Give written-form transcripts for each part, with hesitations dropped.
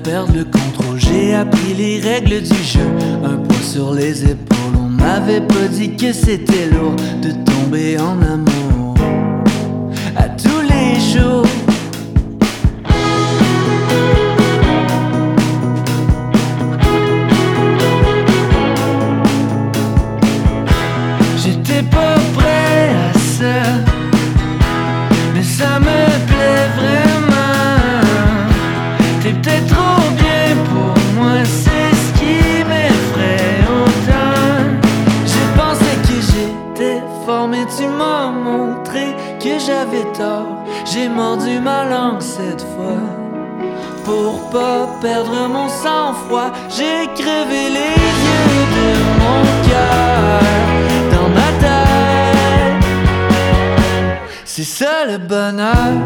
perdre le contrôle. J'ai appris les règles du jeu, un poids sur les épaules. On m'avait pas dit que c'était lourd de tomber en amour à tous les jours. J'étais pas prêt à ça, mais ça me plaît vraiment. T'es peut-être trop bien pour moi, c'est ce qui m'effraie autant. J'ai pensé que j'étais fort, mais tu m'as montré que j'avais tort. J'ai mordu ma langue cette fois pour pas perdre mon sang-froid. J'ai crevé les yeux de mon cœur dans ma tête. C'est ça le bonheur.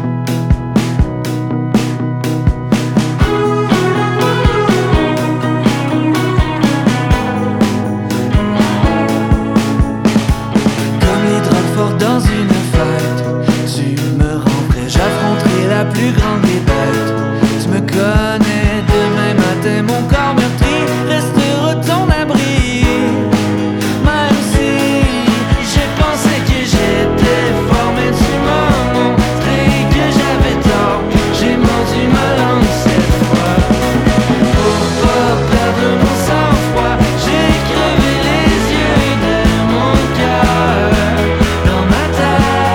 Comme les drogues fortes dans une fête, tu me rends prêt, j'affronterai la plus grande des bêtes. Tu me connais, demain matin mon corps meurtri restera ton abri. Même si j'ai pensé que j'étais fort, mais tu m'as montré que j'avais tort. J'ai mordu ma langue cette fois pour pas perdre mon sang-froid. J'ai crevé les yeux de mon cœur dans ma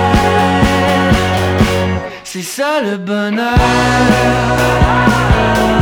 tête. C'est ça le bonheur.